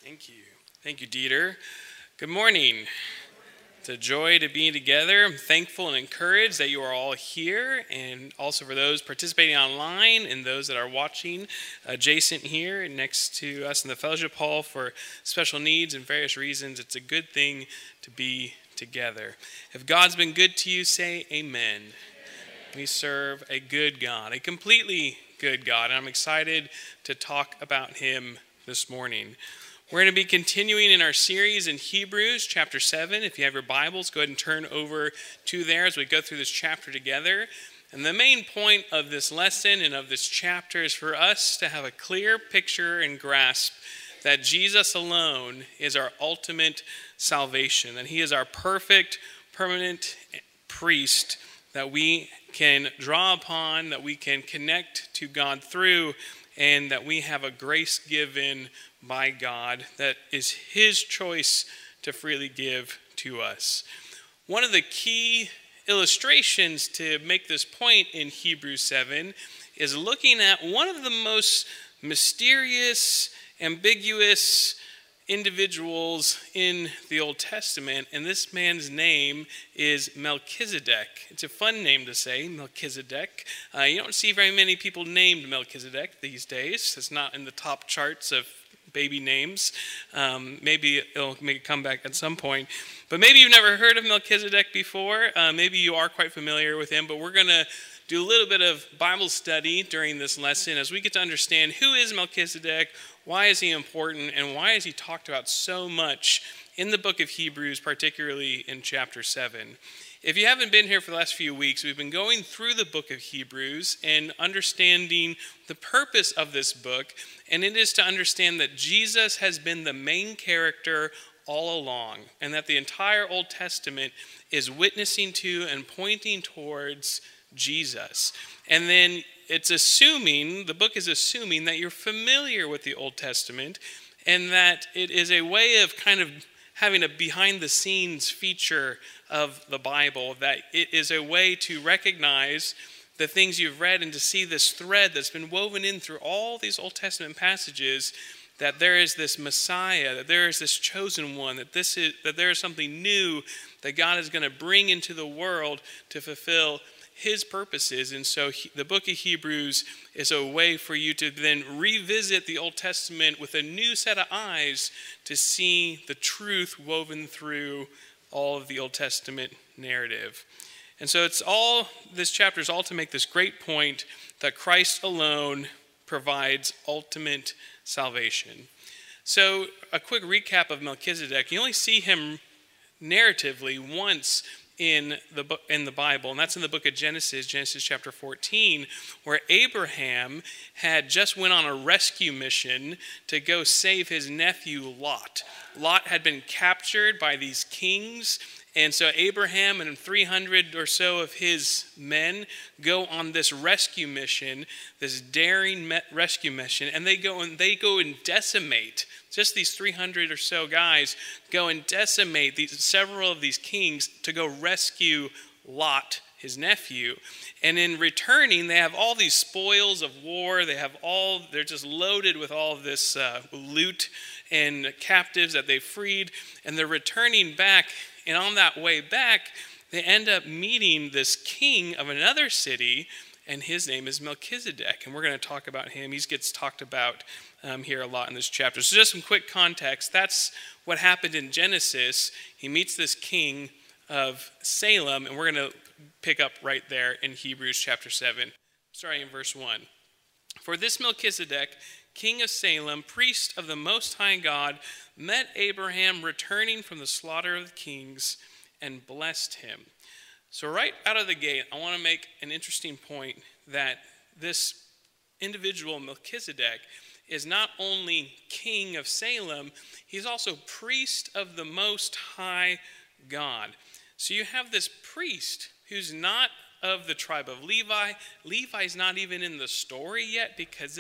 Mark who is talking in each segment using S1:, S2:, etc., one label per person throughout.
S1: Thank you. Thank you, Dieter. Good morning. It's a joy to be together. I'm thankful and encouraged that you are all here, and also for those participating online and those that are watching adjacent here next to us in the fellowship hall for special needs and various reasons. It's a good thing to be together. If God's been good to you, say amen. We serve a good God, a completely good God, and I'm excited to talk about him this morning. We're going to be continuing in our series in Hebrews chapter 7. If you have your Bibles, go ahead and turn over to there as we go through this chapter together. And the main point of this lesson and of this chapter is for us to have a clear picture and grasp that Jesus alone is our ultimate salvation, that he is our perfect, permanent priest that we can draw upon, that we can connect to God through, and that we have a grace given by God that is his choice to freely give to us. One of the key illustrations to make this point in Hebrews 7 is looking at one of the most mysterious, ambiguous individuals in the Old Testament, and this man's name is Melchizedek. It's a fun name to say, Melchizedek. You don't see very many people named Melchizedek these days. It's not in the top charts of baby names. Maybe it'll make a comeback at some point. But maybe you've never heard of Melchizedek before. Maybe you are quite familiar with him, but we're going to do a little bit of Bible study during this lesson as we get to understand who is Melchizedek, why is he important, and why is he talked about so much in the book of Hebrews, particularly in chapter 7. If you haven't been here for the last few weeks, we've been going through the book of Hebrews and understanding the purpose of this book, and it is to understand that Jesus has been the main character all along, and that the entire Old Testament is witnessing to and pointing towards Jesus. And then the book is assuming that you're familiar with the Old Testament and that it is a way of kind of having a behind-the-scenes feature of the Bible, that it is a way to recognize the things you've read and to see this thread that's been woven in through all these Old Testament passages, that there is this Messiah, that there is this chosen one, that there is something new that God is going to bring into the world to fulfill his purposes. And so the book of Hebrews is a way for you to then revisit the Old Testament with a new set of eyes to see the truth woven through all of the Old Testament narrative. And so this chapter is all to make this great point that Christ alone provides ultimate salvation. So a quick recap of Melchizedek. You only see him narratively once in the Bible, and that's in the book of Genesis chapter 14, where Abraham had just went on a rescue mission to go save his nephew Lot. Lot had been captured by these kings, and so Abraham and 300 or so of his men go on this rescue mission, this daring rescue mission, and they go and decimate. Just these 300 or so guys go and decimate several of these kings to go rescue Lot, his nephew. And in returning, they have all these spoils of war. They're just loaded with all of this loot and captives that they freed. And they're returning back. And on that way back, they end up meeting this king of another city, and his name is Melchizedek. And we're going to talk about him. He gets talked about here a lot in this chapter. So just some quick context. That's what happened in Genesis. He meets this king of Salem, and we're going to pick up right there in Hebrews chapter 7, starting in verse 1. For this Melchizedek, king of Salem, priest of the Most High God, met Abraham returning from the slaughter of the kings and blessed him. So right out of the gate, I want to make an interesting point that this individual, Melchizedek, is not only king of Salem, he's also priest of the Most High God. So you have this priest who's not of the tribe of Levi. Levi's not even in the story yet, because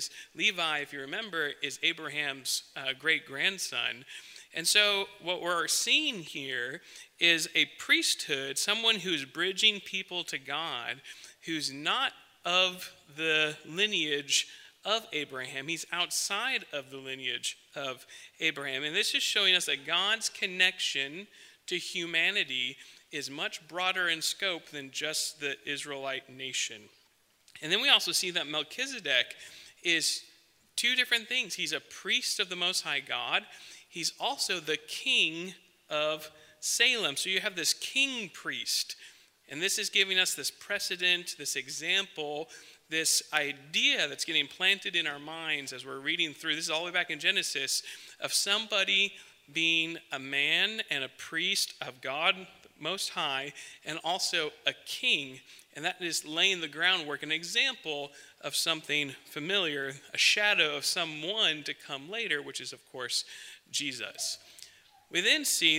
S1: Levi, if you remember, is Abraham's great-grandson. And so what we're seeing here is a priesthood, someone who's bridging people to God, who's not of the lineage of Abraham. He's outside of the lineage of Abraham. And this is showing us that God's connection to humanity is much broader in scope than just the Israelite nation. And then we also see that Melchizedek is two different things. He's a priest of the Most High God. He's also the king of Salem. So you have this king priest. And this is giving us this precedent, this example, this idea that's getting planted in our minds as we're reading through. This is all the way back in Genesis, of somebody being a man and a priest of God Most High, and also a king. And that is laying the groundwork, an example of something familiar, a shadow of someone to come later, which is, of course, Jesus. We then see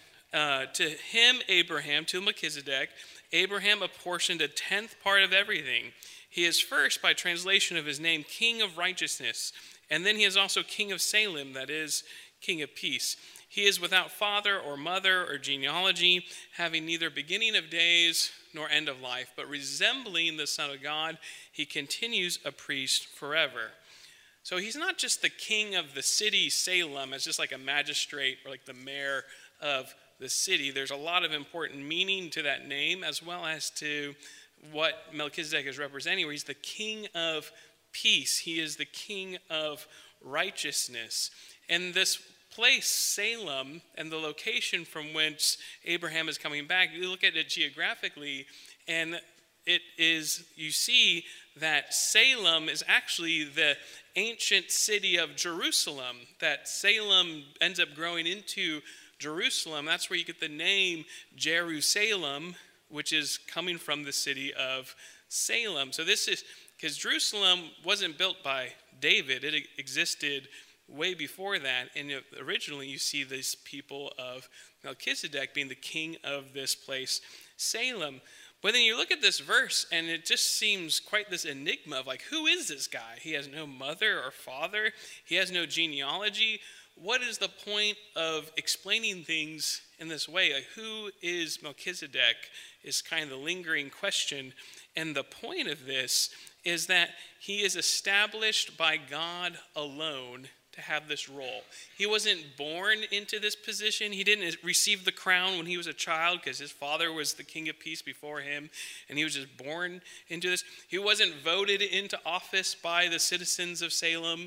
S1: that to him, Abraham, to Melchizedek, Abraham apportioned a tenth part of everything. He is first, by translation of his name, King of Righteousness. And then he is also King of Salem, that is, King of Peace. He is without father or mother or genealogy, having neither beginning of days nor end of life, but resembling the Son of God, he continues a priest forever. So he's not just the king of the city Salem as just like a magistrate or like the mayor of the city. There's a lot of important meaning to that name, as well as to what Melchizedek is representing, where he's the king of peace. He is the king of righteousness. And this place, Salem, and the location from whence Abraham is coming back, you look at it geographically, and it is, you see that Salem is actually the ancient city of Jerusalem, that Salem ends up growing into Jerusalem. That's where you get the name Jerusalem, which is coming from the city of Salem. So this is, because Jerusalem wasn't built by David, it existed way before that, and originally you see these people of Melchizedek being the king of this place, Salem. But then you look at this verse, and it just seems quite this enigma of like, who is this guy? He has no mother or father. He has no genealogy. What is the point of explaining things in this way? Like, who is Melchizedek is kind of the lingering question. And the point of this is that he is established by God alone to have this role. He wasn't born into this position. He didn't receive the crown when he was a child because his father was the king of peace before him, and he was just born into this. He wasn't voted into office by the citizens of Salem.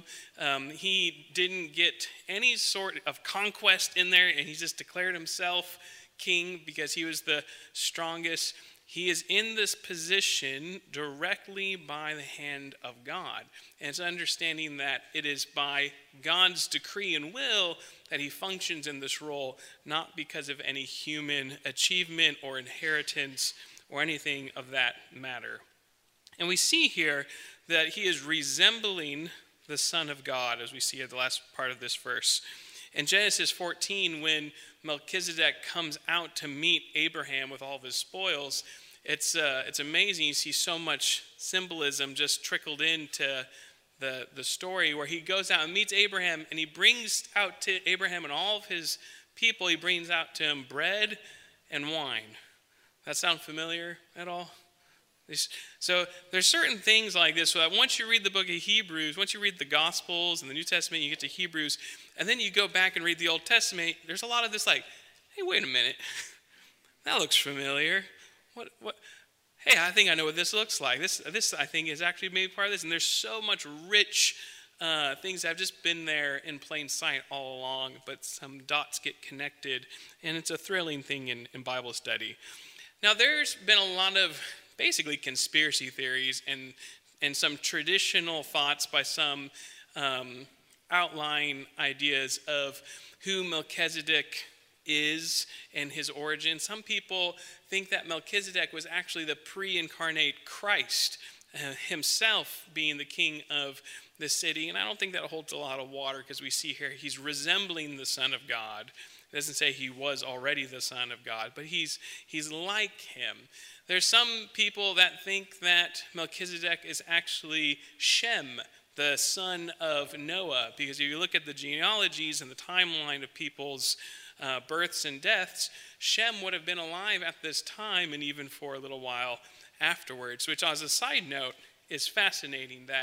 S1: He didn't get any sort of conquest in there, and he just declared himself king because he was the strongest. He is in this position directly by the hand of God. And it's understanding that it is by God's decree and will that he functions in this role, not because of any human achievement or inheritance or anything of that matter. And we see here that he is resembling the Son of God, as we see at the last part of this verse. In Genesis 14, when Melchizedek comes out to meet Abraham with all of his spoils, it's amazing. You see so much symbolism just trickled into the story where he goes out and meets Abraham, and he brings out to Abraham and all of his people, he brings out to him bread and wine. That sound familiar at all? So there's certain things like this, so that once you read the book of Hebrews, once you read the Gospels and the New Testament, you get to Hebrews, and then you go back and read the Old Testament, there's a lot of this like, hey, wait a minute, that looks familiar. What? Hey, I think I know what this looks like. This I think is actually maybe part of this, and there's so much rich things that have just been there in plain sight all along, but some dots get connected, and it's a thrilling thing in Bible study. Now, there's been a lot of basically conspiracy theories and some traditional thoughts by some outline ideas of who Melchizedek is and his origin. Some people think that Melchizedek was actually the pre-incarnate Christ, himself being the king of the city. And I don't think that holds a lot of water, because we see here he's resembling the Son of God. It doesn't say he was already the Son of God, but he's like him. There's some people that think that Melchizedek is actually Shem, the son of Noah, because if you look at the genealogies and the timeline of people's births and deaths, Shem would have been alive at this time and even for a little while afterwards, which as a side note is fascinating that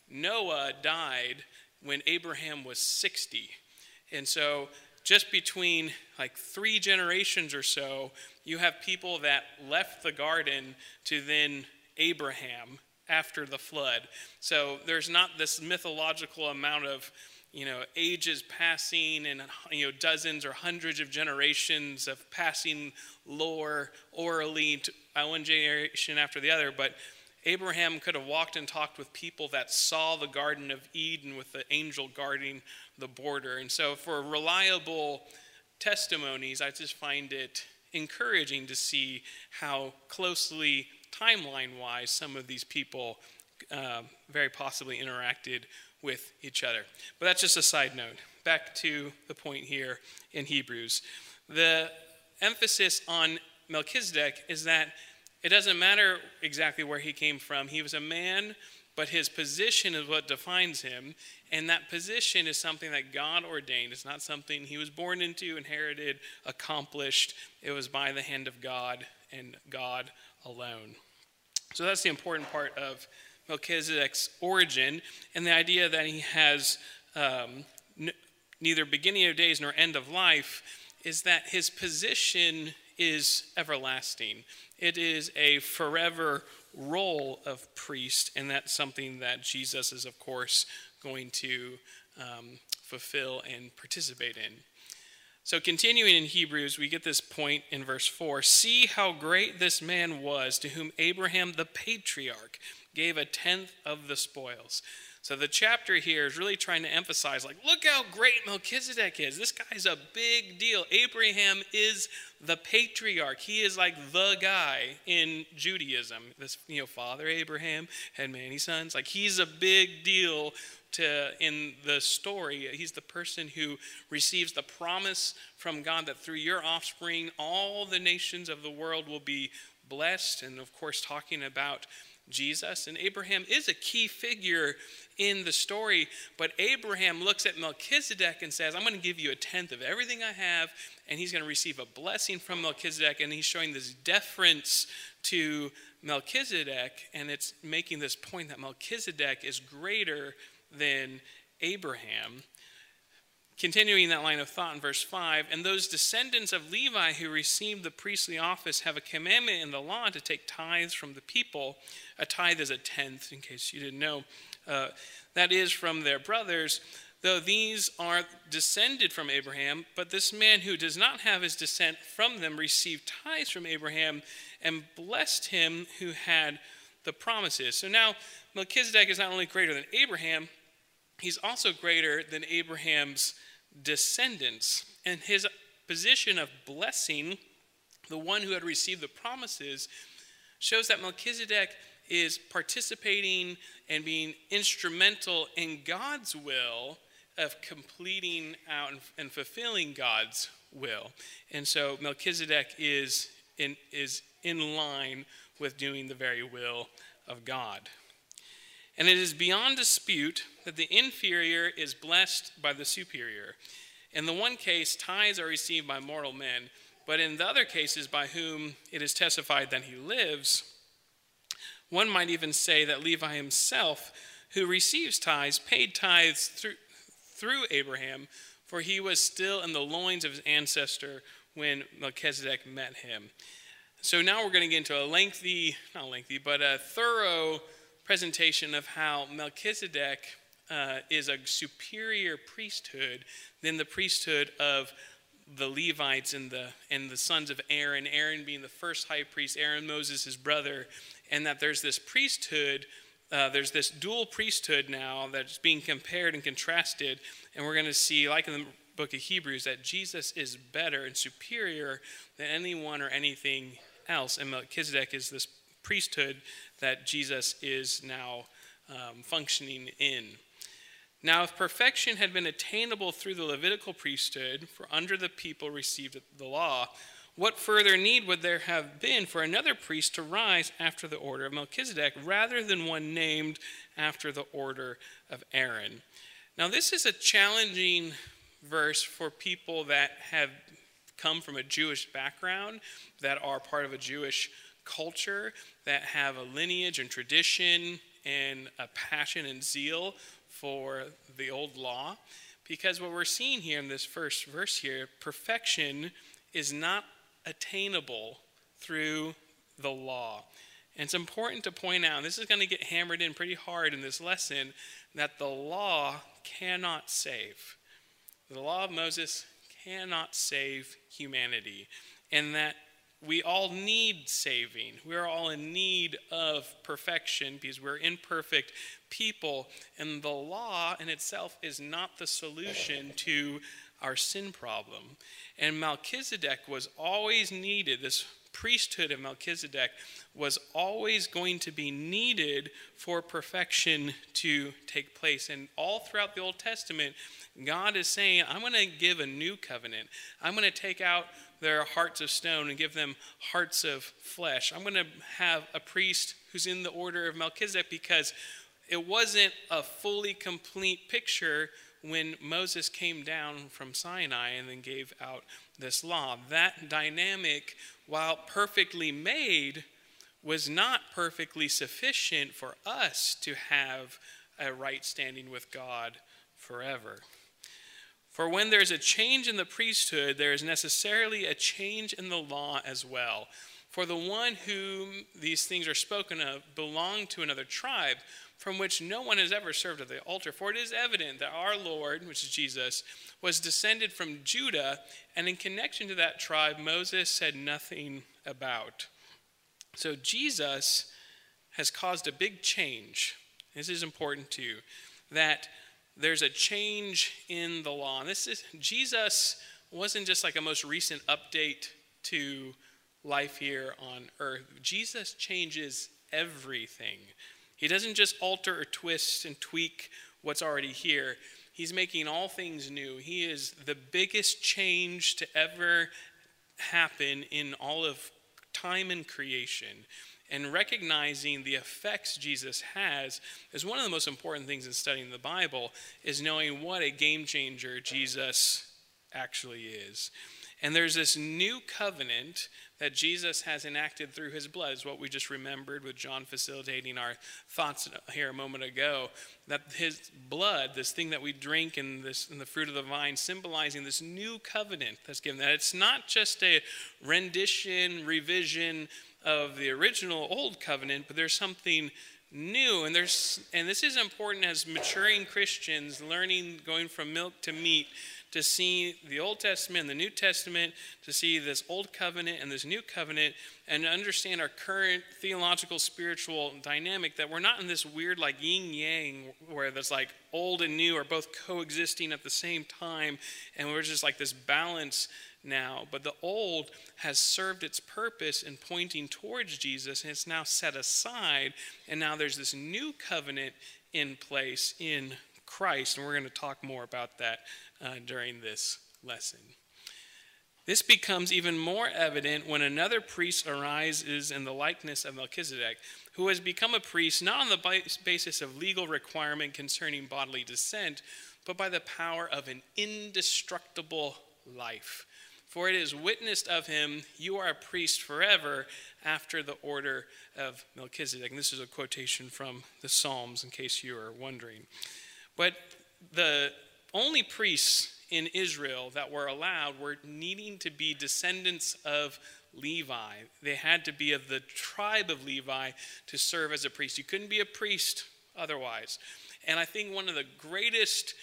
S1: Noah died when Abraham was 60. And so just between like 3 generations or so, you have people that left the garden to then Abraham after the flood. So there's not this mythological amount of, ages passing and, dozens or hundreds of generations of passing lore orally to one generation after the other. But Abraham could have walked and talked with people that saw the Garden of Eden with the angel guarding the border. And so for reliable testimonies, I just find it encouraging to see how closely, timeline-wise, some of these people very possibly interacted with each other. But that's just a side note. Back to the point here in Hebrews. The emphasis on Melchizedek is that it doesn't matter exactly where he came from. He was a man, but his position is what defines him. And that position is something that God ordained. It's not something he was born into, inherited, accomplished. It was by the hand of God and God alone. So that's the important part of Melchizedek's origin, and the idea that he has neither beginning of days nor end of life is that his position is everlasting. It is a forever role of priest, and that's something that Jesus is, of course, going to fulfill and participate in. So continuing in Hebrews, we get this point in verse 4. See how great this man was, to whom Abraham the patriarch gave 1/10 of the spoils. So the chapter here is really trying to emphasize, look how great Melchizedek is. This guy's a big deal. Abraham is the patriarch. He is like the guy in Judaism. This, Father Abraham had many sons. He's a big deal in the story. He's the person who receives the promise from God that through your offspring, all the nations of the world will be blessed. And of course, talking about Jesus. And Abraham is a key figure in the story, but Abraham looks at Melchizedek and says, I'm going to give you 1/10 of everything I have, and he's going to receive a blessing from Melchizedek, and he's showing this deference to Melchizedek, and it's making this point that Melchizedek is greater than Abraham. Continuing that line of thought in verse 5, and those descendants of Levi who received the priestly office have a commandment in the law to take tithes from the people. A tithe is 1/10, in case you didn't know. That is from their brothers, though these are descended from Abraham. But this man who does not have his descent from them received tithes from Abraham and blessed him who had the promises. So now Melchizedek is not only greater than Abraham, he's also greater than Abraham's descendants. And his position of blessing, the one who had received the promises, shows that Melchizedek is participating and being instrumental in God's will of completing out and fulfilling God's will. And so Melchizedek is in line with doing the very will of God. And it is beyond dispute that the inferior is blessed by the superior. In the one case, tithes are received by mortal men, but in the other cases by whom it is testified that he lives, one might even say that Levi himself, who receives tithes, paid tithes through Abraham, for he was still in the loins of his ancestor when Melchizedek met him. So now we're going to get into a thorough presentation of how Melchizedek is a superior priesthood than the priesthood of the Levites and the sons of Aaron. Aaron being the first high priest, Aaron, Moses, his brother, and that there's this priesthood, there's this dual priesthood now that's being compared and contrasted, and we're going to see, like in the book of Hebrews, that Jesus is better and superior than anyone or anything else, and Melchizedek is this priesthood that Jesus is now functioning in. Now, if perfection had been attainable through the Levitical priesthood, for under the people received the law, what further need would there have been for another priest to rise after the order of Melchizedek, rather than one named after the order of Aaron? Now, this is a challenging verse for people that have come from a Jewish background, that are part of a Jewish culture, that have a lineage and tradition and a passion and zeal for the old law. Because what we're seeing here in this first verse here, perfection is not attainable through the law. And it's important to point out, and this is going to get hammered in pretty hard in this lesson, that the law cannot save. The law of Moses cannot save humanity, and that we all need saving. We're all in need of perfection because we're imperfect people, and the law in itself is not the solution to our sin problem. And Melchizedek was always needed. This priesthood of Melchizedek was always going to be needed for perfection to take place. And all throughout the Old Testament, God is saying, I'm going to give a new covenant. I'm going to take out their hearts of stone and give them hearts of flesh. I'm going to have a priest who's in the order of Melchizedek, because it wasn't a fully complete picture when Moses came down from Sinai and then gave out this law. That dynamic, while perfectly made, was not perfectly sufficient for us to have a right standing with God forever. For when there's a change in the priesthood, there is necessarily a change in the law as well. For the one whom these things are spoken of belonged to another tribe, from which no one has ever served at the altar. For it is evident that our Lord, which is Jesus, was descended from Judah, and in connection to that tribe, Moses said nothing about. So Jesus has caused a big change. This is important too, that there's a change in the law. And Jesus wasn't just like a most recent update to life here on earth. Jesus changes everything. He doesn't just alter or twist and tweak what's already here. He's making all things new. He is the biggest change to ever happen in all of time and creation. And recognizing the effects Jesus has is one of the most important things in studying the Bible, is knowing what a game changer Jesus actually is. And there's this new covenant that Jesus has enacted through his blood, is what we just remembered with John facilitating our thoughts here a moment ago, that his blood, this thing that we drink in the fruit of the vine, symbolizing this new covenant that's given, that it's not just a rendition, revision of the original old covenant, but there's something new. And this is important as maturing Christians, learning, going from milk to meat, to see the Old Testament and the New Testament, to see this old covenant and this new covenant, and to understand our current theological, spiritual dynamic, that we're not in this weird like yin-yang where there's like old and new are both coexisting at the same time, and we're just like this balance now. But the old has served its purpose in pointing towards Jesus, and it's now set aside, and now there's this new covenant in place in Christ, and we're going to talk more about that during this lesson. This becomes even more evident when another priest arises in the likeness of Melchizedek, who has become a priest not on the basis of legal requirement concerning bodily descent, but by the power of an indestructible life. For it is witnessed of him, you are a priest forever after the order of Melchizedek. And this is a quotation from the Psalms, in case you are wondering. But the only priests in Israel that were allowed were needing to be descendants of Levi. They had to be of the tribe of Levi to serve as a priest. You couldn't be a priest otherwise. And I think one of the greatest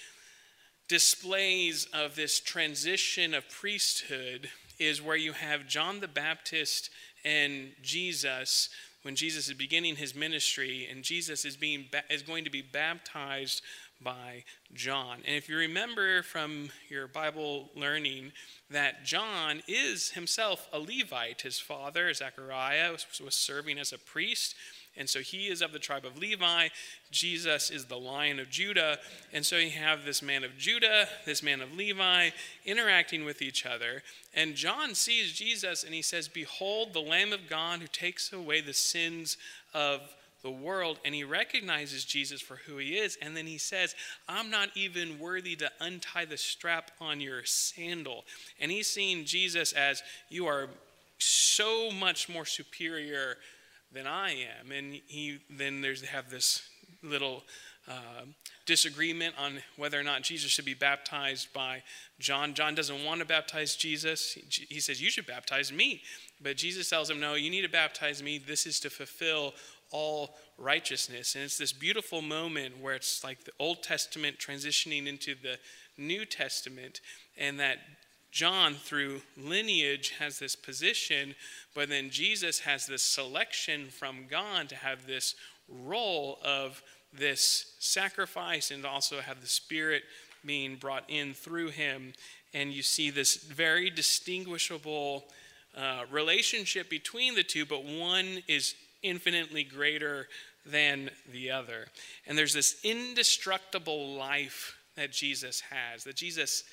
S1: displays of this transition of priesthood is where you have John the Baptist and Jesus, when Jesus is beginning his ministry, and Jesus is going to be baptized by John. And if you remember from your Bible learning that John is himself a Levite, his father Zechariah was serving as a priest, and so he is of the tribe of Levi. Jesus is the Lion of Judah, and so you have this man of Judah, this man of Levi interacting with each other. And John sees Jesus and he says, "Behold the Lamb of God who takes away the sins of the world," and he recognizes Jesus for who he is, and then he says, "I'm not even worthy to untie the strap on your sandal." And he's seeing Jesus as, "You are so much more superior than I am." And they have this little disagreement on whether or not Jesus should be baptized by John. John doesn't want to baptize Jesus. He says, you should baptize me. But Jesus tells him, no, you need to baptize me. This is to fulfill all righteousness. And it's this beautiful moment where it's like the Old Testament transitioning into the New Testament, and that John, through lineage, has this position, but then Jesus has this selection from God to have this role of this sacrifice and also have the Spirit being brought in through him. And you see this very distinguishable relationship between the two, but one is infinitely greater than the other. And there's this indestructible life that Jesus has, that Jesus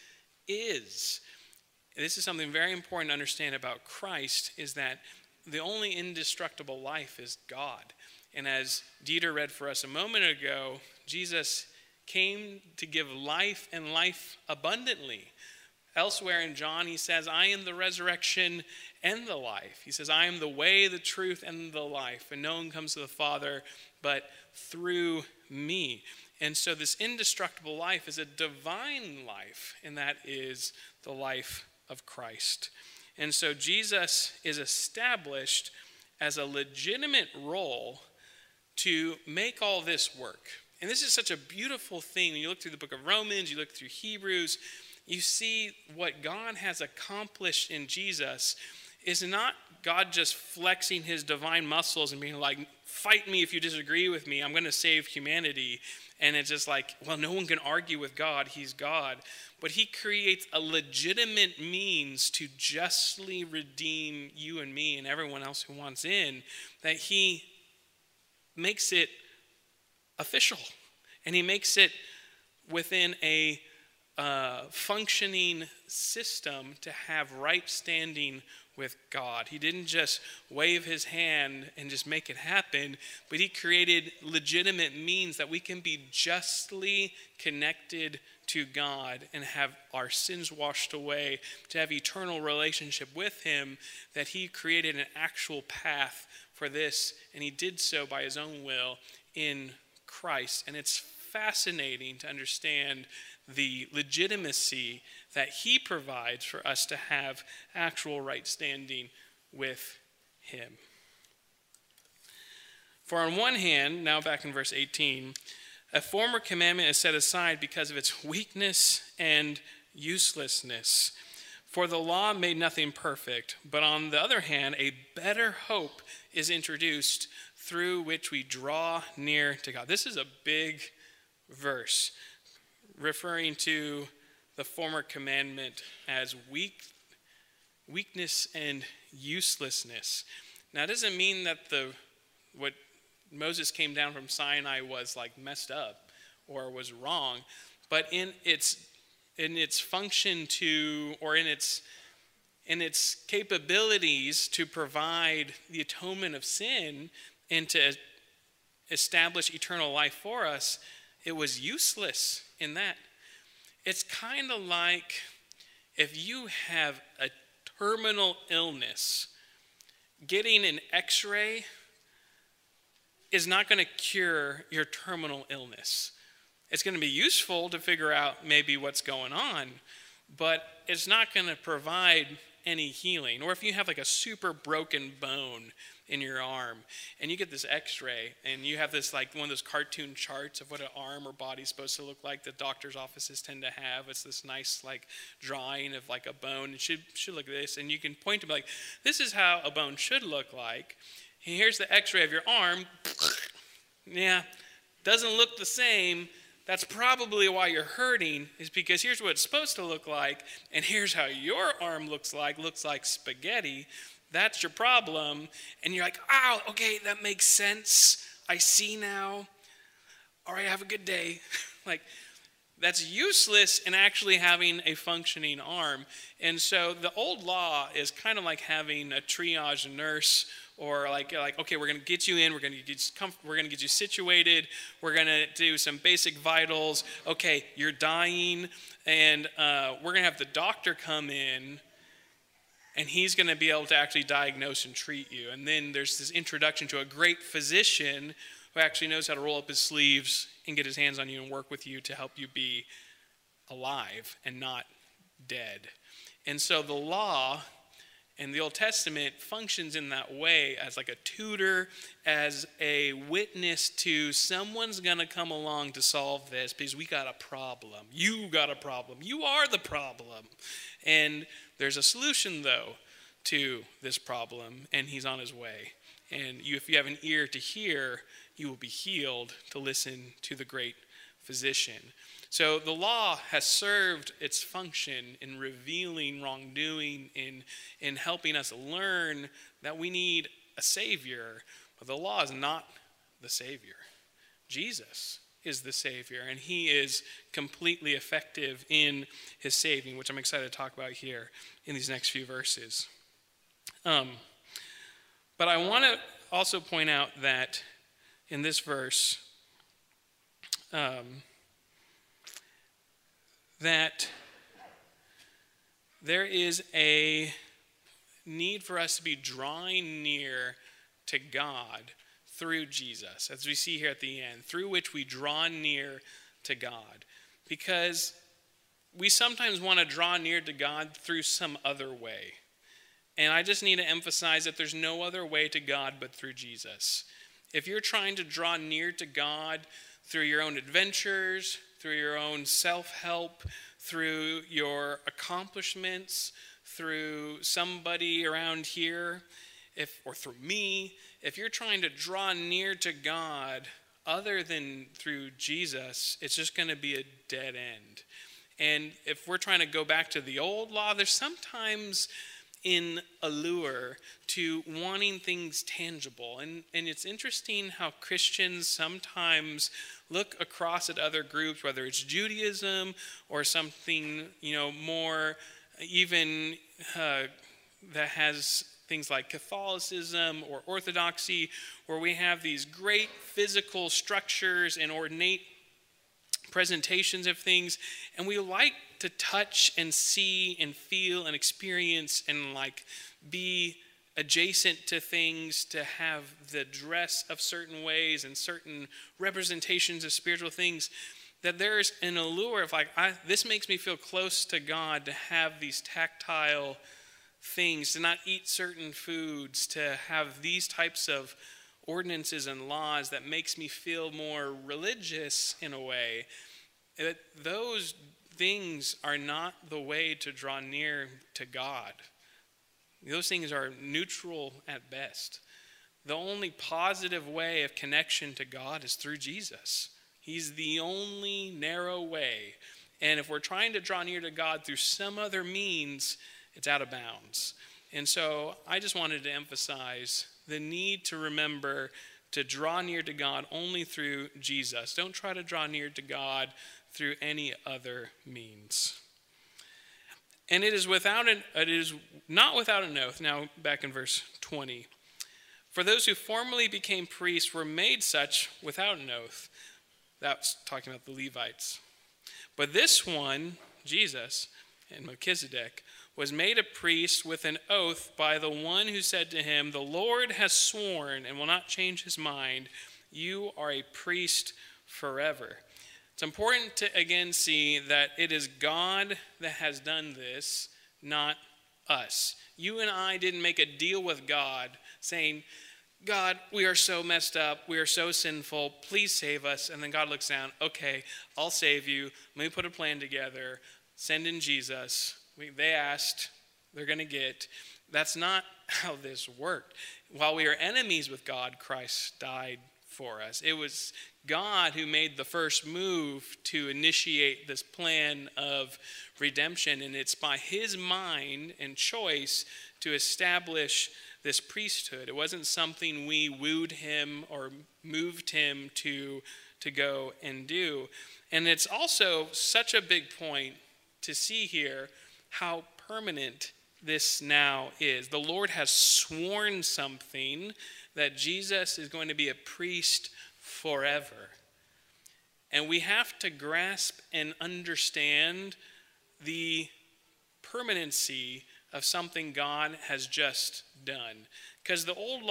S1: is. This is something very important to understand about Christ, is that the only indestructible life is God. And as Dieter read for us a moment ago, Jesus came to give life and life abundantly. Elsewhere in John, he says, I am the resurrection and the life. He says, I am the way, the truth, and the life. And no one comes to the Father but through me. And so this indestructible life is a divine life, and that is the life of Christ. And so Jesus is established as a legitimate role to make all this work. And this is such a beautiful thing. When you look through the book of Romans, you look through Hebrews, you see what God has accomplished in Jesus is not God just flexing his divine muscles and being like, fight me if you disagree with me, I'm going to save humanity. And it's just like, well, no one can argue with God, he's God. But he creates a legitimate means to justly redeem you and me and everyone else who wants in, that he makes it official. And he makes it within a functioning system to have right standing with God. He didn't just wave his hand and just make it happen, but he created legitimate means that we can be justly connected to God and have our sins washed away, to have eternal relationship with him, that he created an actual path for this, and he did so by his own will in Christ. And it's fascinating to understand the legitimacy that he provides for us to have actual right standing with him. For on one hand, now back in verse 18, a former commandment is set aside because of its weakness and uselessness. For the law made nothing perfect, but on the other hand, a better hope is introduced through which we draw near to God. This is a big verse, referring to the former commandment as weakness and uselessness. Now, it doesn't mean that what Moses came down from Sinai was like messed up or was wrong, but in its function to, or in its capabilities to provide the atonement of sin and to establish eternal life for us, it was useless in that. It's kind of like if you have a terminal illness, getting an x-ray is not going to cure your terminal illness. It's going to be useful to figure out maybe what's going on, but it's not going to provide any healing. Or if you have like a super broken bone in your arm and you get this x-ray and you have this like one of those cartoon charts of what an arm or body is supposed to look like that doctors' offices tend to have. It's this nice like drawing of like a bone. It should look like this, and you can point to like, this is how a bone should look like. And here's the x-ray of your arm. Yeah, doesn't look the same. That's probably why you're hurting, is because here's what it's supposed to look like, and here's how your arm looks like spaghetti. That's your problem. And you're like, oh, okay, that makes sense. I see now. All right, have a good day. Like, that's useless in actually having a functioning arm. And so the old law is kind of like having a triage nurse, or like okay, we're going to get you in, we're going to get you situated, we're going to do some basic vitals. Okay, you're dying, and we're going to have the doctor come in, and he's going to be able to actually diagnose and treat you. And then there's this introduction to a great physician who actually knows how to roll up his sleeves and get his hands on you and work with you to help you be alive and not dead. And so the law in the Old Testament functions in that way as like a tutor, as a witness to someone's going to come along to solve this because we got a problem. You got a problem. You are the problem. And there's a solution, though, to this problem, and he's on his way. And if you have an ear to hear, you will be healed to listen to the great physician. So the law has served its function in revealing wrongdoing, in helping us learn that we need a Savior. But the law is not the Savior. Jesus is the Savior, and he is completely effective in his saving, which I'm excited to talk about here in these next few verses. But I want to also point out that in this verse, that there is a need for us to be drawing near to God through Jesus, as we see here at the end, through which we draw near to God. Because we sometimes want to draw near to God through some other way. And I just need to emphasize that there's no other way to God but through Jesus. If you're trying to draw near to God through your own adventures, through your own self-help, through your accomplishments, through somebody around here, or through me, if you're trying to draw near to God other than through Jesus, it's just going to be a dead end. And if we're trying to go back to the old law, there's sometimes in allure to wanting things tangible. And it's interesting how Christians sometimes look across at other groups, whether it's Judaism or something, more even that has things like Catholicism or Orthodoxy, where we have these great physical structures and ornate presentations of things, and we like to touch and see and feel and experience and be adjacent to things, to have the dress of certain ways and certain representations of spiritual things, that there's an allure of this makes me feel close to God, to have these tactile things, to not eat certain foods, to have these types of ordinances and laws that makes me feel more religious in a way. That those things are not the way to draw near to God. Those things are neutral at best. The only positive way of connection to God is through Jesus. He's the only narrow way. And if we're trying to draw near to God through some other means, it's out of bounds. And so I just wanted to emphasize the need to remember to draw near to God only through Jesus. Don't try to draw near to God through any other means. And it is not without an oath. Now back in verse 20. For those who formerly became priests were made such without an oath. That's talking about the Levites. But this one, Jesus and Melchizedek, was made a priest with an oath by the one who said to him, "The Lord has sworn and will not change his mind. You are a priest forever." It's important to again see that it is God that has done this, not us. You and I didn't make a deal with God saying, "God, we are so messed up. We are so sinful. Please save us." And then God looks down, "Okay, I'll save you. Let me put a plan together. Send in Jesus." They asked, they're going to get. That's not how this worked. While we are enemies with God, Christ died for us. It was God who made the first move to initiate this plan of redemption, and it's by his mind and choice to establish this priesthood. It wasn't something we wooed him or moved him to go and do. And it's also such a big point to see here how permanent this now is. The Lord has sworn something, that Jesus is going to be a priest forever. And we have to grasp and understand the permanency of something God has just done. Because the old law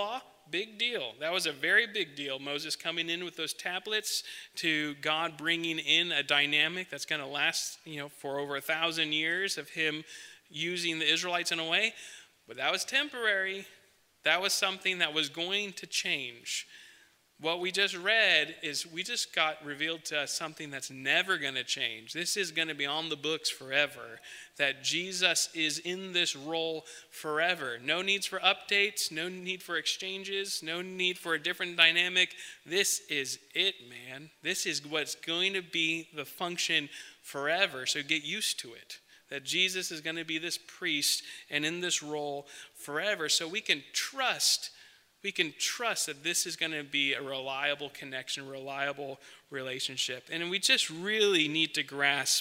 S1: big deal. That was a very big deal. Moses coming in with those tablets to God bringing in a dynamic that's going to last, for over 1,000 years of him using the Israelites in a way. But that was temporary. That was something that was going to change. What we just read is we just got revealed to us something that's never going to change. This is going to be on the books forever, that Jesus is in this role forever. No needs for updates, no need for exchanges, no need for a different dynamic. This is it, man. This is what's going to be the function forever, so get used to it. That Jesus is going to be this priest and in this role forever, so we can trust that this is going to be a reliable connection, a reliable relationship. And we just really need to grasp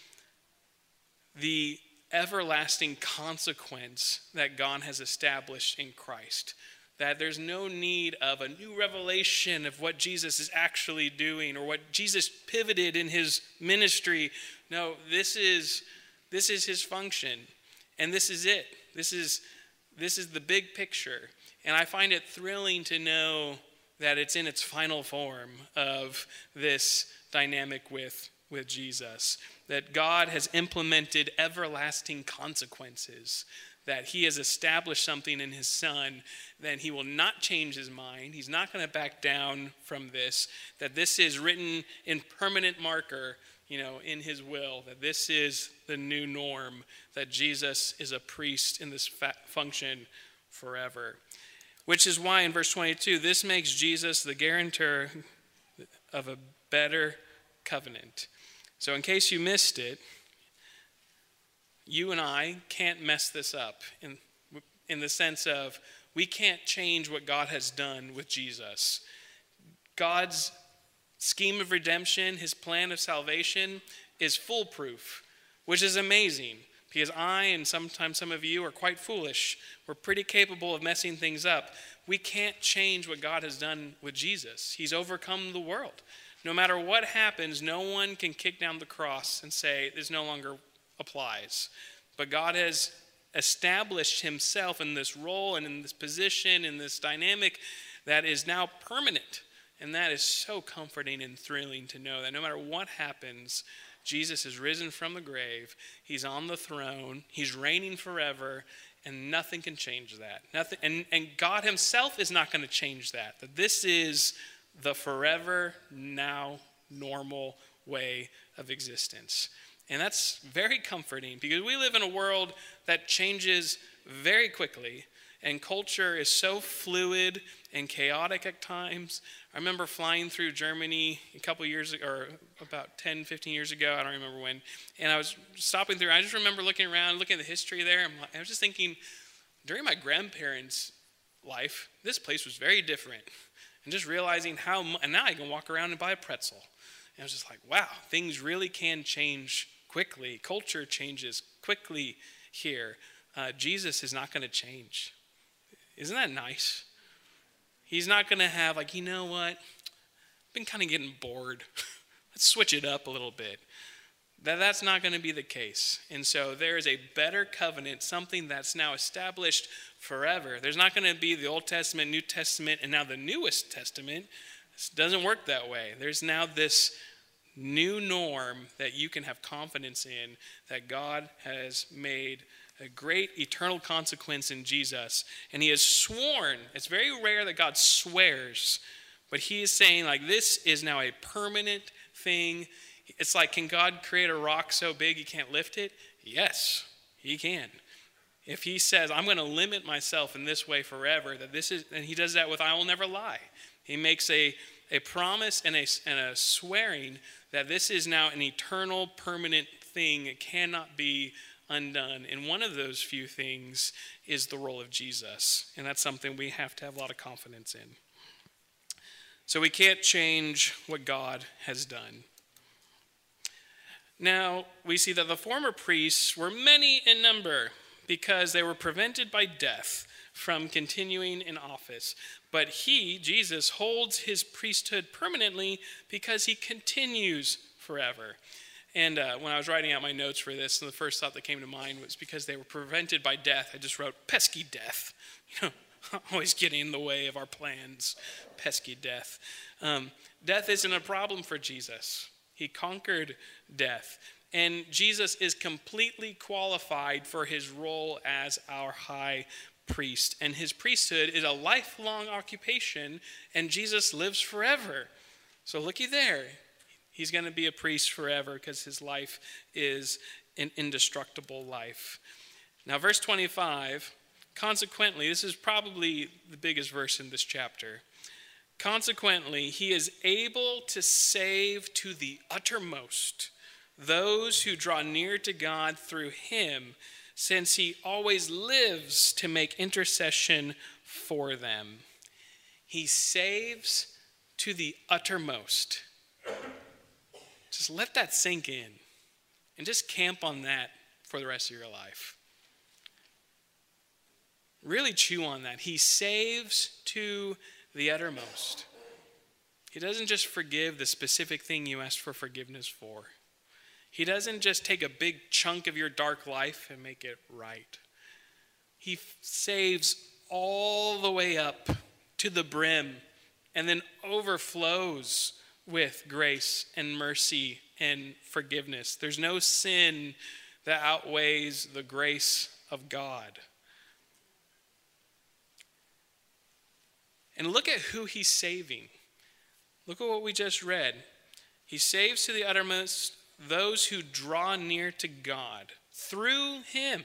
S1: the everlasting consequence that God has established in Christ. That there's no need of a new revelation of what Jesus is actually doing or what Jesus pivoted in his ministry. No, this is his function, and this is it. This is the big picture. And I find it thrilling to know that it's in its final form of this dynamic with Jesus. That God has implemented everlasting consequences. That he has established something in his Son. That he will not change his mind. He's not going to back down from this. That this is written in permanent marker, in his will. That this is the new norm. That Jesus is a priest in this function forever. Which is why in verse 22, this makes Jesus the guarantor of a better covenant. So in case you missed it, you and I can't mess this up in the sense of we can't change what God has done with Jesus. God's scheme of redemption, his plan of salvation is foolproof, which is amazing. Because I and sometimes some of you are quite foolish. We're pretty capable of messing things up. We can't change what God has done with Jesus. He's overcome the world. No matter what happens, no one can kick down the cross and say this no longer applies. But God has established himself in this role and in this position, in this dynamic that is now permanent. And that is so comforting and thrilling to know that no matter what happens, Jesus is risen from the grave. He's on the throne. He's reigning forever, and nothing can change that. Nothing, and God himself is not going to change that. That this is the forever, now, normal way of existence. And that's very comforting because we live in a world that changes very quickly, and culture is so fluid and chaotic at times. I remember flying through Germany a couple years ago, or about 10, 15 years ago, I don't remember when, and I was stopping through. I just remember looking around, looking at the history there. I was just thinking, during my grandparents' life, this place was very different. And just realizing and now I can walk around and buy a pretzel. And I was just like, wow, things really can change quickly. Culture changes quickly here. Jesus is not going to change. Isn't that nice? He's not going to have you know what? I've been kind of getting bored. Let's switch it up a little bit. That's not going to be the case. And so there is a better covenant, something that's now established forever. There's not going to be the Old Testament, New Testament, and now the newest Testament. This doesn't work that way. There's now this new norm that you can have confidence in, that God has made a great eternal consequence in Jesus. And he has sworn. It's very rare that God swears, but he is saying this is now a permanent thing. It's like, can God create a rock so big he can't lift it? Yes, he can. If he says, I'm going to limit myself in this way forever, and he does that with I will never lie. He makes a promise and a swearing that this is now an eternal, permanent thing. It cannot be undone. And one of those few things is the role of Jesus. And that's something we have to have a lot of confidence in. So we can't change what God has done. Now, we see that the former priests were many in number because they were prevented by death from continuing in office. But he, Jesus, holds his priesthood permanently because he continues forever. And when I was writing out my notes for this, the first thought that came to mind was because they were prevented by death, I just wrote, pesky death. always getting in the way of our plans. Pesky death. Death isn't a problem for Jesus. He conquered death. And Jesus is completely qualified for his role as our high priest. And his priesthood is a lifelong occupation, and Jesus lives forever. So looky there. He's going to be a priest forever because his life is an indestructible life. Now, verse 25, consequently, this is probably the biggest verse in this chapter. Consequently, he is able to save to the uttermost those who draw near to God through him, since he always lives to make intercession for them. He saves to the uttermost. Just let that sink in and just camp on that for the rest of your life. Really chew on that. He saves to the uttermost. He doesn't just forgive the specific thing you asked for forgiveness for. He doesn't just take a big chunk of your dark life and make it right. He saves all the way up to the brim and then overflows with grace and mercy and forgiveness. There's no sin that outweighs the grace of God. And look at who he's saving. Look at what we just read. He saves to the uttermost those who draw near to God through him.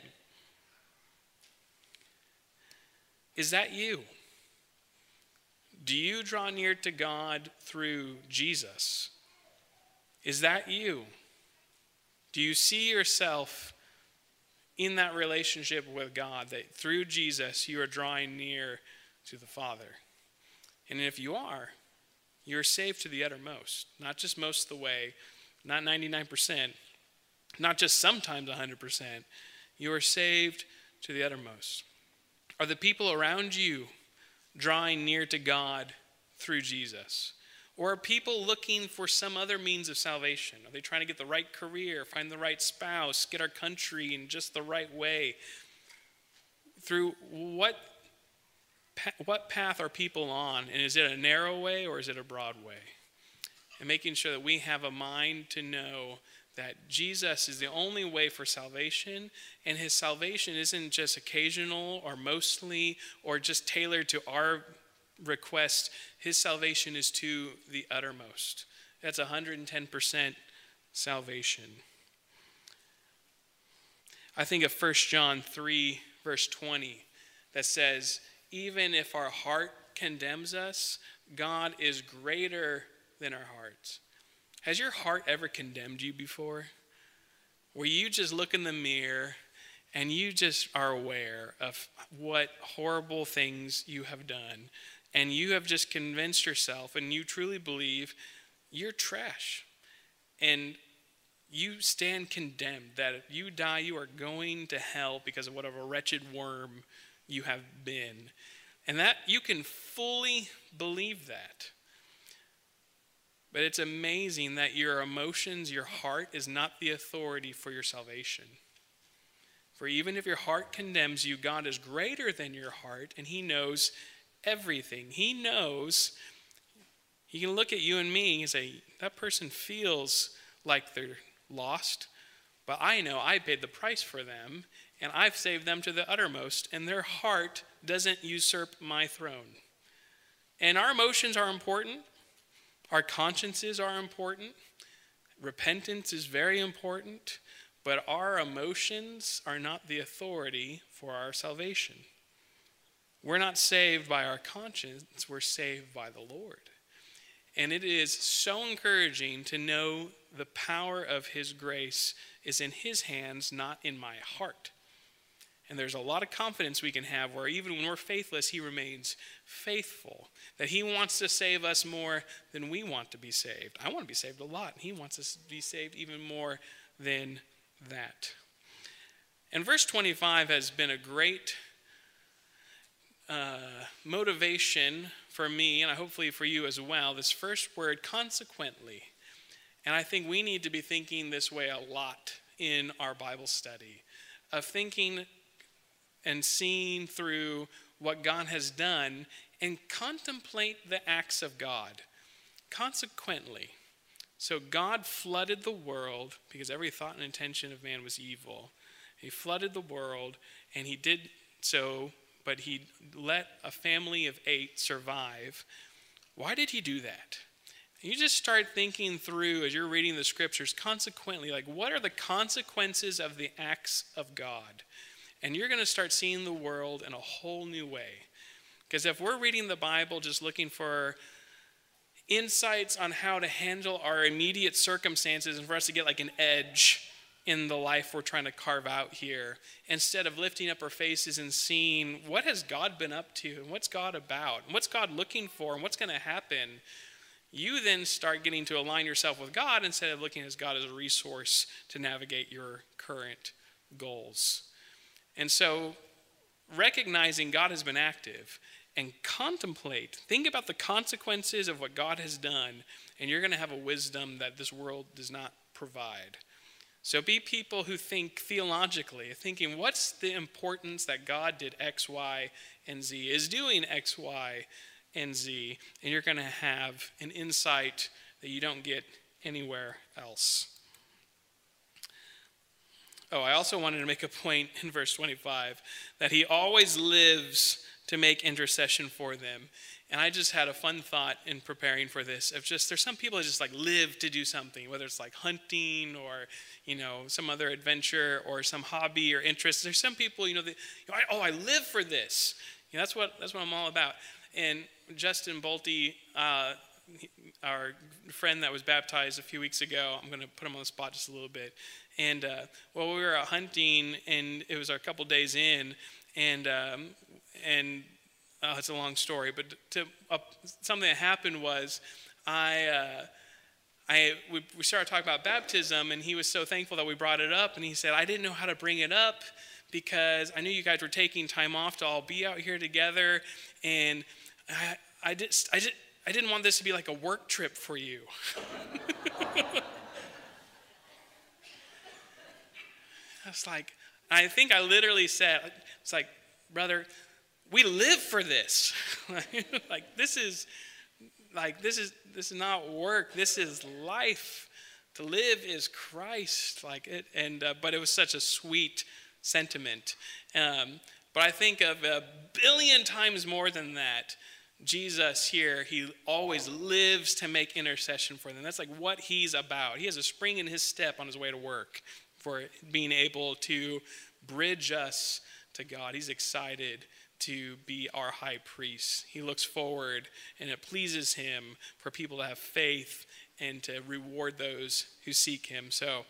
S1: Is that you? Do you draw near to God through Jesus? Is that you? Do you see yourself in that relationship with God, that through Jesus you are drawing near to the Father? And if you are, you're saved to the uttermost. Not just most of the way, not 99%, not just sometimes 100%. You are saved to the uttermost. Are the people around you drawing near to God through Jesus? Or are people looking for some other means of salvation? Are they trying to get the right career, find the right spouse, get our country in just the right way? Through what path are people on? And is it a narrow way or is it a broad way? And making sure that we have a mind to know that Jesus is the only way for salvation, and his salvation isn't just occasional or mostly or just tailored to our request. His salvation is to the uttermost. That's 110% salvation. I think of 1 John 3, verse 20, that says, even if our heart condemns us, God is greater than our hearts. Has your heart ever condemned you before? Where you just look in the mirror and you just are aware of what horrible things you have done, and you have just convinced yourself and you truly believe you're trash, and you stand condemned that if you die you are going to hell because of whatever wretched worm you have been. And that you can fully believe that. But it's amazing that your emotions, your heart is not the authority for your salvation. For even if your heart condemns you, God is greater than your heart, and he knows everything. He knows. He can look at you and me and say, that person feels like they're lost, but I know I paid the price for them, and I've saved them to the uttermost, and their heart doesn't usurp my throne. And our emotions are important. Our consciences are important. Repentance is very important. But our emotions are not the authority for our salvation. We're not saved by our conscience. We're saved by the Lord. And it is so encouraging to know the power of his grace is in his hands, not in my heart. And there's a lot of confidence we can have where even when we're faithless, he remains faithful. That he wants to save us more than we want to be saved. I want to be saved a lot, and he wants us to be saved even more than that. And verse 25 has been a great motivation for me, and hopefully for you as well. This first word, consequently. And I think we need to be thinking this way a lot in our Bible study. Of thinking and seeing through what God has done and contemplate the acts of God. Consequently, so God flooded the world because every thought and intention of man was evil. He flooded the world, and he did so, but he let a family of 8 survive. Why did he do that? You just start thinking through as you're reading the scriptures, consequently, like what are the consequences of the acts of God? And you're going to start seeing the world in a whole new way. Because if we're reading the Bible just looking for insights on how to handle our immediate circumstances and for us to get like an edge in the life we're trying to carve out here, instead of lifting up our faces and seeing what has God been up to and what's God about and what's God looking for and what's going to happen, you then start getting to align yourself with God instead of looking at God as a resource to navigate your current goals. And so recognizing God has been active and think about the consequences of what God has done, and you're going to have a wisdom that this world does not provide. So be people who think theologically, thinking what's the importance that God did X, Y, and Z, is doing X, Y, and Z, and you're going to have an insight that you don't get anywhere else. Oh, I also wanted to make a point in verse 25 that he always lives to make intercession for them. And I just had a fun thought in preparing for this of just, there's some people that just like live to do something, whether it's like hunting or, some other adventure or some hobby or interest. There's some people, I live for this. That's what I'm all about. And Justin Bolte, our friend that was baptized a few weeks ago, I'm going to put him on the spot just a little bit. And we were hunting, and it was a couple days in, and it's a long story, but something that happened was we started talking about baptism, and he was so thankful that we brought it up, and he said, I didn't know how to bring it up because I knew you guys were taking time off to all be out here together, and I didn't want this to be like a work trip for you. I think I literally said, it's like, brother, we live for this. This is not work. This is life. To live is Christ. But it was such a sweet sentiment. But I think of 1 billion times more than that. Jesus here, he always lives to make intercession for them. That's like what he's about. He has a spring in his step on his way to work for being able to bridge us to God. He's excited to be our high priest. He looks forward, and it pleases him for people to have faith and to reward those who seek him. So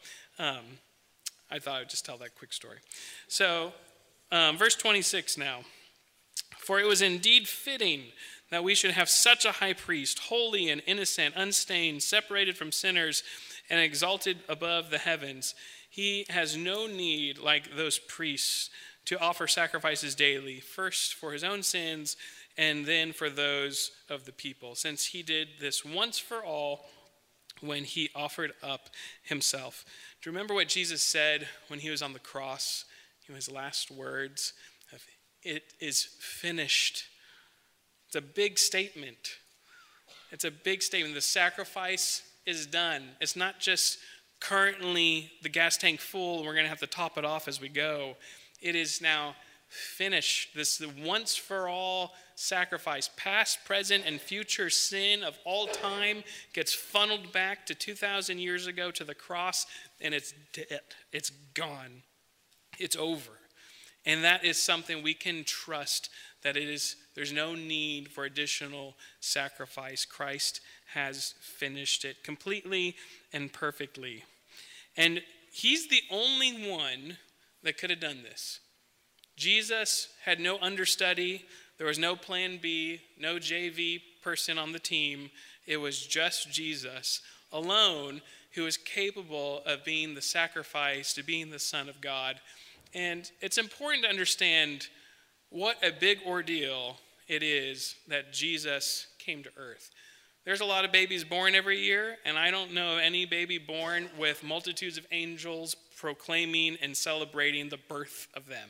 S1: I thought I would just tell that quick story. So verse 26 now. For it was indeed fitting that we should have such a high priest, holy and innocent, unstained, separated from sinners, and exalted above the heavens. He has no need, like those priests, to offer sacrifices daily, first for his own sins and then for those of the people, since he did this once for all when he offered up himself. Do you remember what Jesus said when he was on the cross? His last words of, "It is finished." It's a big statement. It's a big statement. The sacrifice is done. It's not just currently the gas tank full and we're going to have to top it off as we go. It is now finished. This once for all sacrifice, past, present, and future sin of all time gets funneled back to 2,000 years ago to the cross, and it's dead. It's gone. It's over. And that is something we can trust that there's no need for additional sacrifice. Christ has finished it completely and perfectly. And he's the only one that could have done this. Jesus had no understudy. There was no plan B, no JV person on the team. It was just Jesus alone who was capable of being the sacrifice, to being the Son of God. And it's important to understand what a big ordeal it is that Jesus came to earth. There's a lot of babies born every year, and I don't know any baby born with multitudes of angels proclaiming and celebrating the birth of them.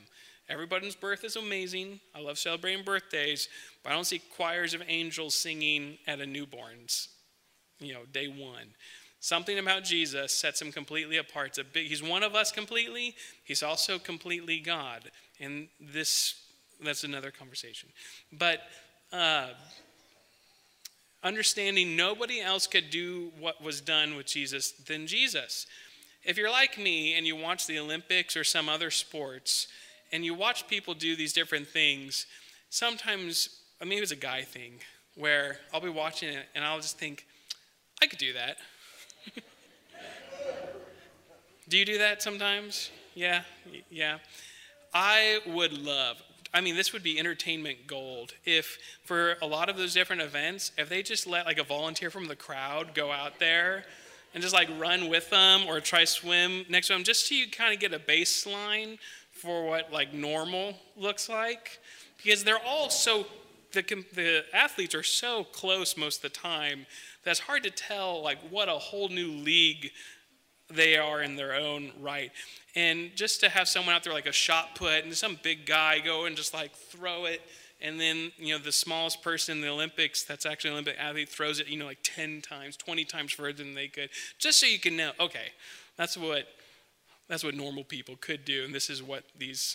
S1: Everybody's birth is amazing. I love celebrating birthdays, but I don't see choirs of angels singing at a newborn's, day one. Something about Jesus sets him completely apart. He's one of us completely. He's also completely God. And that's another conversation. But understanding nobody else could do what was done with Jesus than Jesus. If you're like me and you watch the Olympics or some other sports, and you watch people do these different things, sometimes, maybe it's a guy thing, where I'll be watching it and I'll just think, I could do that. Do you do that sometimes? Yeah. I would love, this would be entertainment gold if for a lot of those different events, if they just let like a volunteer from the crowd go out there and just like run with them or try swim next to them, just so you kind of get a baseline for what like normal looks like. Because they're all the athletes are so close most of the time that's hard to tell like what a whole new league they are in their own right. And just to have someone out there like a shot put and some big guy go and just like throw it, and then the smallest person in the Olympics that's actually an Olympic athlete throws it like 10 times, 20 times further than they could, just so you can know, okay, that's what normal people could do, and this is what these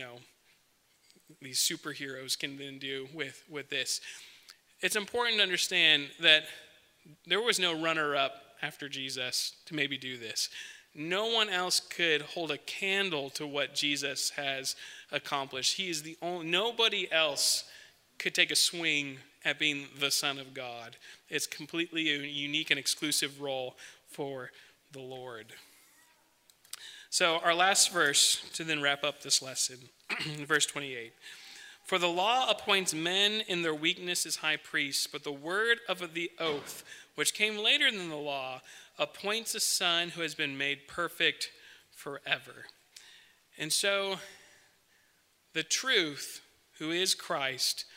S1: superheroes can then do with this. It's important to understand that there was no runner-up after Jesus to maybe do this. No one else could hold a candle to what Jesus has accomplished. He is the only, nobody else could take a swing at being the Son of God. It's completely a unique and exclusive role for the Lord. So our last verse to then wrap up this lesson, verse 28. For the law appoints men in their weakness as high priests, but the word of the oath, which came later than the law, appoints a son who has been made perfect forever. And so the truth, who is Christ,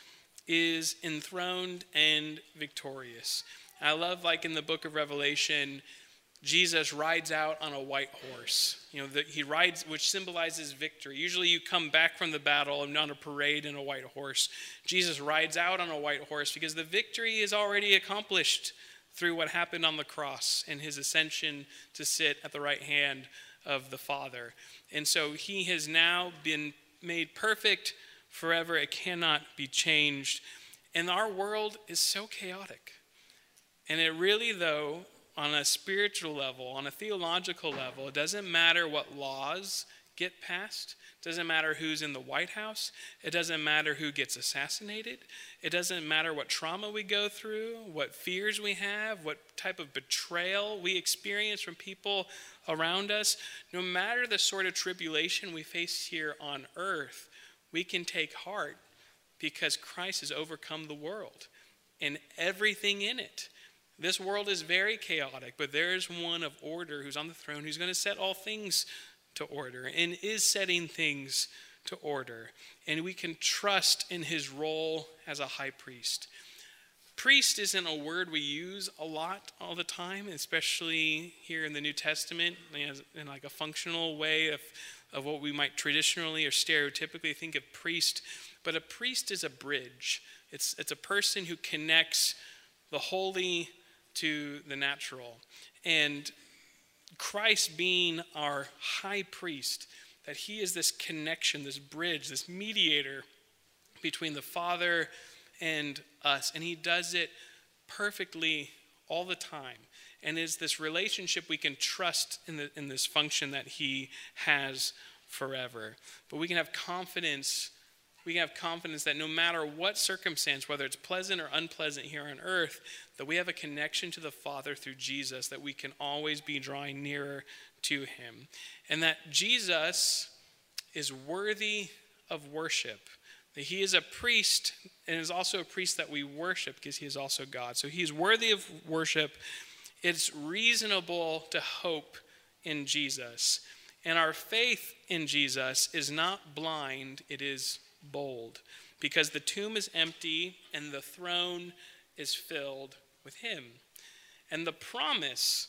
S1: is enthroned and victorious. I love, like in the book of Revelation, Jesus rides out on a white horse. He rides, which symbolizes victory. Usually you come back from the battle and on a parade in a white horse. Jesus rides out on a white horse because the victory is already accomplished through what happened on the cross and his ascension to sit at the right hand of the Father. And so he has now been made perfect forever. It cannot be changed. And our world is so chaotic. And it really, though, on a spiritual level, on a theological level, it doesn't matter what laws get passed. It doesn't matter who's in the White House. It doesn't matter who gets assassinated. It doesn't matter what trauma we go through, what fears we have, what type of betrayal we experience from people around us. No matter the sort of tribulation we face here on earth, we can take heart because Christ has overcome the world and everything in it. This world is very chaotic, but there is one of order who's on the throne who's going to set all things to order and is setting things to order. And we can trust in his role as a high priest. Priest isn't a word we use a lot all the time, especially here in the New Testament, in like a functional way of what we might traditionally or stereotypically think of priest. But a priest is a bridge. It's a person who connects the holy to the natural. And Christ being our high priest, that he is this connection, this bridge, this mediator between the Father and us. And he does it perfectly all the time. And is this relationship we can trust in this function that he has forever. But we can have confidence. We have confidence that no matter what circumstance, whether it's pleasant or unpleasant here on earth, that we have a connection to the Father through Jesus, that we can always be drawing nearer to him. And that Jesus is worthy of worship. That he is a priest and is also a priest that we worship because he is also God. So he is worthy of worship. It's reasonable to hope in Jesus. And our faith in Jesus is not blind, it is bold, because the tomb is empty and the throne is filled with him. And the promise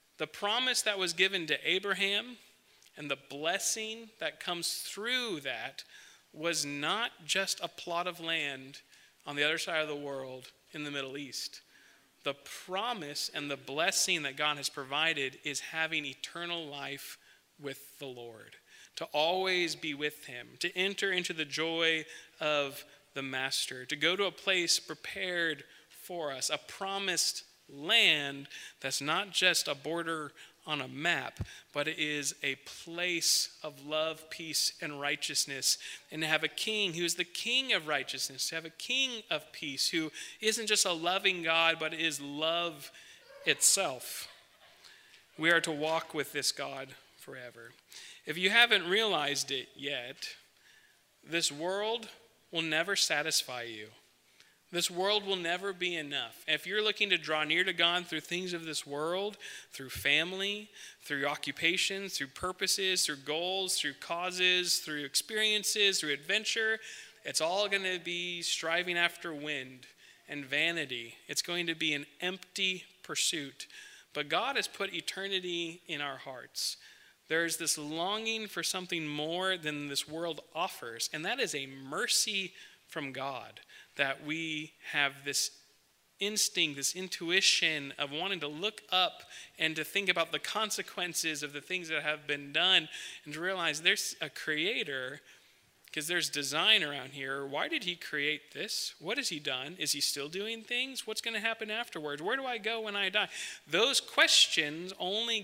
S1: that was given to Abraham and the blessing that comes through that was not just a plot of land on the other side of the world in the Middle East. The promise and the blessing that God has provided is having eternal life with the Lord, to always be with him, to enter into the joy of the Master, to go to a place prepared for us, a promised land that's not just a border on a map, but it is a place of love, peace, and righteousness. And to have a king who is the king of righteousness, to have a king of peace who isn't just a loving God, but is love itself. We are to walk with this God forever. If you haven't realized it yet, this world will never satisfy you. This world will never be enough. If you're looking to draw near to God through things of this world, through family, through occupations, through purposes, through goals, through causes, through experiences, through adventure, it's all going to be striving after wind and vanity. It's going to be an empty pursuit. But God has put eternity in our hearts. There's this longing for something more than this world offers, and that is a mercy from God, that we have this instinct, this intuition of wanting to look up and to think about the consequences of the things that have been done, and to realize there's a creator, because there's design around here. Why did he create this? What has he done? Is he still doing things? What's going to happen afterwards? Where do I go when I die? Those questions only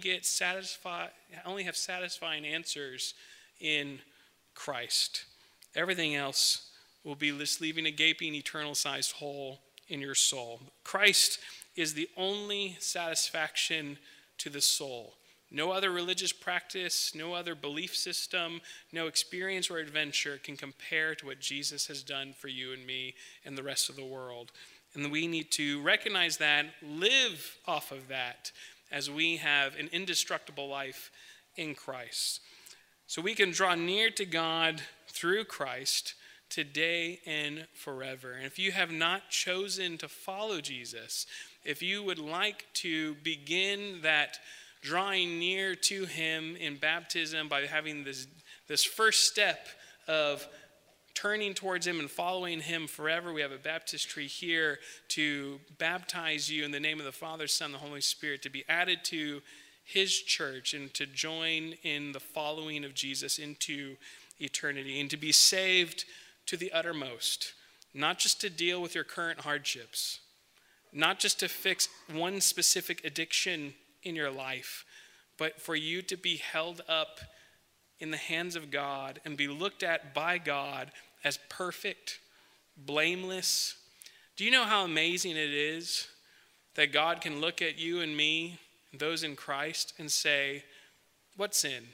S1: have satisfying answers in Christ. Everything else will be just leaving a gaping, eternal-sized hole in your soul. Christ is the only satisfaction to the soul. No other religious practice, no other belief system, no experience or adventure can compare to what Jesus has done for you and me and the rest of the world. And we need to recognize that, live off of that, as we have an indestructible life in Christ. So we can draw near to God through Christ today and forever. And if you have not chosen to follow Jesus, if you would like to begin that drawing near to him in baptism by having this first step of turning towards him and following him forever, we have a baptistry here to baptize you in the name of the Father, Son, and the Holy Spirit, to be added to his church and to join in the following of Jesus into eternity, and to be saved to the uttermost, not just to deal with your current hardships, not just to fix one specific addiction in your life, but for you to be held up in the hands of God and be looked at by God as perfect, blameless. Do you know how amazing it is that God can look at you and me, those in Christ, and say, "What sin?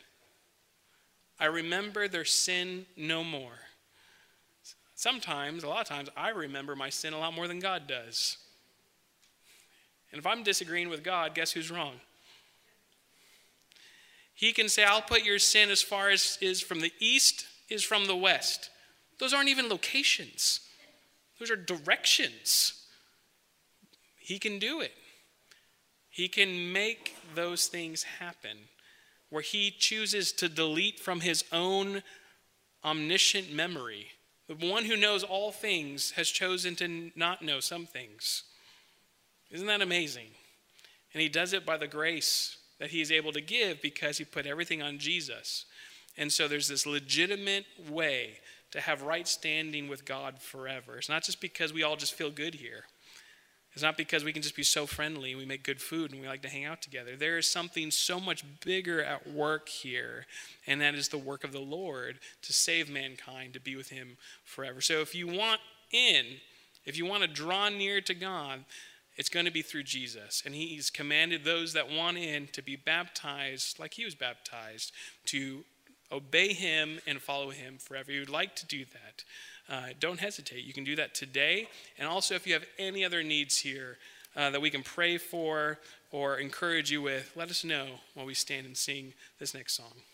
S1: I remember their sin no more." Sometimes, a lot of times, I remember my sin a lot more than God does. And if I'm disagreeing with God, guess who's wrong? He can say, "I'll put your sin as far as is from the east is from the west." Those aren't even locations. Those are directions. He can do it. He can make those things happen, where he chooses to delete from his own omniscient memory. The one who knows all things has chosen to not know some things. Isn't that amazing? And he does it by the grace that he is able to give because he put everything on Jesus. And so there's this legitimate way to have right standing with God forever. It's not just because we all just feel good here. It's not because we can just be so friendly and we make good food and we like to hang out together. There is something so much bigger at work here, and that is the work of the Lord to save mankind, to be with him forever. So if you want to draw near to God, it's going to be through Jesus. And he's commanded those that want in to be baptized like he was baptized, to obey him and follow him forever. If you would like to do that, don't hesitate. You can do that today. And also, if you have any other needs here that we can pray for or encourage you with, let us know while we stand and sing this next song.